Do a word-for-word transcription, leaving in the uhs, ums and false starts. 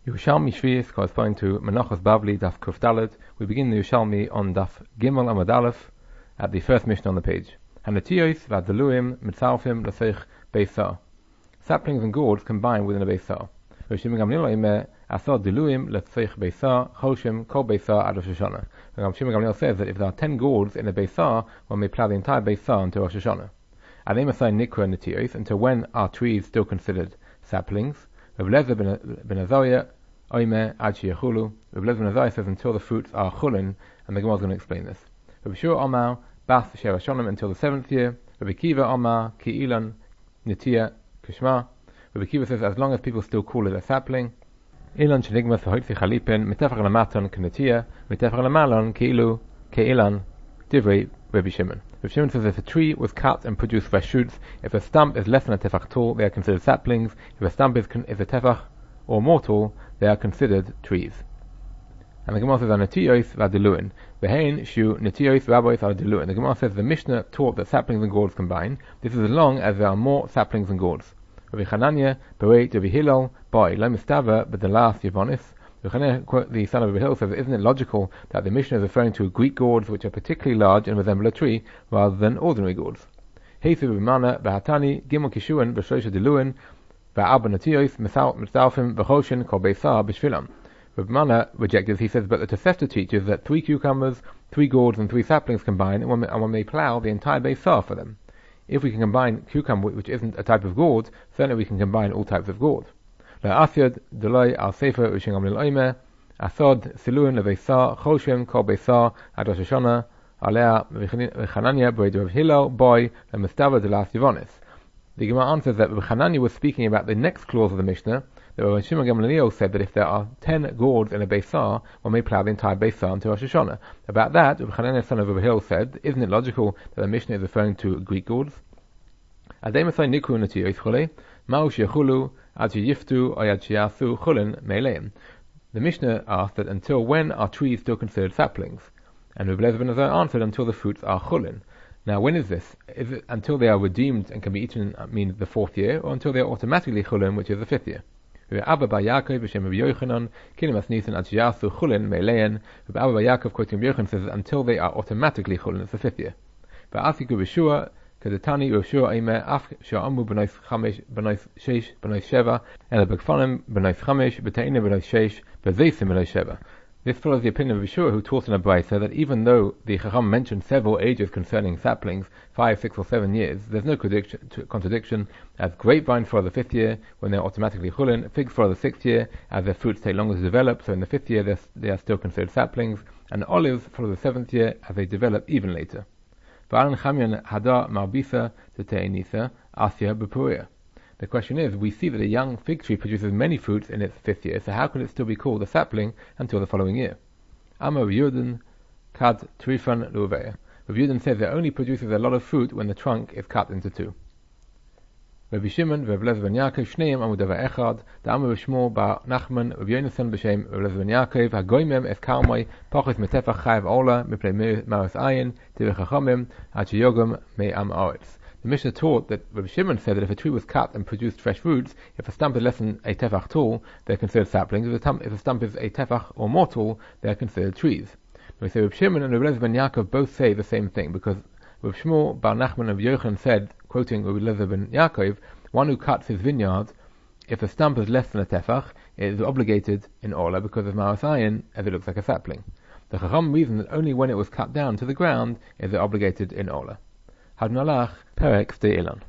Yerushalmi Shvius corresponding to Menachos Bavli Daf Kuf Dalet. We begin the Yerushalmi on Daf Gimel Amud Aleph at the first mission on the page. Hanatiyos v'adaluim mitzalfim l'seich beisar. Saplings and gourds combine within a beisar. Rishim Gamliel ime asad diluim l'seich beisar choshim kol beisar ad Rosh Hashanah. Rishim Gamliel says that if there are ten gourds in a beisar, one may plow the entire beisar until Rosh Hashanah. And they must say nikra natiyos until when are trees still considered saplings? Rav Lezer ben Azariah oime ad sheyachulu. Rav Lezer ben Azariah says until the fruits are chulin, and the Gemara is going to explain this. Rav Shua Omar bas sheva shonim until the seventh year. Rav Akiva Omar ki ilan nitiya kishma. Rav Akiva says as long as people still call it a sapling. Ilan shenigmas v'hoitzi chalipin mitefach lamaton k'nitiya mitefach lamalon ki'ilu ke'ilan divrei Rabbi Shimon. Rabbi Shimon says if a tree was cut and produced fresh shoots, if a stump is less than a tefach tall, they are considered saplings. If a stump is, con- is a tefach or more tall, they are considered trees. And the Gemara says, "Natiyos v'adiluin v'hein shu natiyos v'abois v'adiluin." The Gemara says the Mishnah taught that saplings and gourds combine. This is as long as there are more saplings and gourds. Rabbi Chananya berei Rabbi Hillel by lo mistava b'delas yivonis. The son of Rabbi Hillel says, isn't it logical that the Mishnah is referring to Greek gourds which are particularly large and resemble a tree, rather than ordinary gourds? Heisu b'mana b'hatani gimel kishuan b'shloisha diluin v'arba natiyos mitzalfim v'choshin kol beisar b'shvilam. Rabbi Mana rejected. He says, but the Tosefta teaches that three cucumbers, three gourds, and three saplings combine, and one, and one may plow the entire beisar for them. If we can combine cucumber, which isn't a type of gourd, certainly we can combine all types of gourd. La'asyad delay al sefer u'shingam lil oime asod siluin leveisar choshem kol beisar ad Rosh Hashanah alea v'chananya b'rei Rav Hillel boy le'mistava delas yivonis. The Gemara answers that Chananya was speaking about the next clause of the Mishnah, that Rav Shimon Gamliel said that if there are ten gourds in a beisar, one may plow the entire beisar until Rosh Hashanah. About that, Rav Chananya, son of Rav Hillel, said, isn't it logical that the Mishnah is referring to Greek gourds? Adei niku natiyos chole ma'u sheyachulu ad sheyiftu or ad sheyasu chulin me'aleim. The Mishnah asked that until when are trees still considered saplings? And Rav Lezer ben Azariah answered until the fruits are chulin. Now, when is this? Is it until they are redeemed and can be eaten, means the fourth year, or until they are automatically chulin, which is the fifth year? Abba bar Yaakov b'shem Rabbi Yochanan kilim asnisan ad sheyasu chulin me'aleim. Abba bar Yaakov quoting Rabbi Yochanan says until they are automatically chulin, it's the fifth year. But Asiku b'shua Kedetani Yoshua Eime Af Sha'amu B'nois Chamesh B'nois Sheish B'nois Sheva and the Bekfanim B'nois Chamesh B'teina B'nois Sheish B'zeisim B'nois Sheva. This follows the opinion of Yeshua, who taught in a Braisa that even though the Chacham mentioned several ages concerning saplings, five, six, or seven years, there's no contradiction, as grapevines follow the fifth year when they're automatically chulin, figs follow the sixth year as their fruits take longer to develop, so in the fifth year they are still considered saplings, and olives follow the seventh year as they develop even later. The question is, we see that a young fig tree produces many fruits in its fifth year, so how can it still be called a sapling until the following year? Amar Yudin Kad Trifan Luveya. Rabbi Yudin says it only produces a lot of fruit when the trunk is cut into two. Rabbi Shimon, Rav Lezer ben Yaakov, Shneim Amudava Echad, the Amar Shmuel Bar Nachman, Rabbi Yonasan b'Shem Rav Lezer ben Yaakov, Hagoymem Es Kalmai, Pachos Metefach Chayav Ola, Mipnei Maros Ayin, Tivei Chachamim, Ad Sheyogam Me'am Aretz. The Mishnah taught that Rabbi Shimon said that if a tree was cut and produced fresh fruits, if a stump is less than a tefach tall, they're considered saplings. If a stump, if a stump is a tefach or more tall, they are considered trees. Now we say Rabbi Shimon and Rabbi Lezer ben Yaakov both say the same thing, because Rabbi Shmuel Bar Nachman of Yochanan said, quoting Rabbi Lezer ben Yaakov, one who cuts his vineyard, if the stump is less than a tefach, it is obligated in Ola because of Maros Ayin, as it looks like a sapling. The Chacham reasoned that only when it was cut down to the ground is it obligated in Ola. Hadnalach Perek Steilan.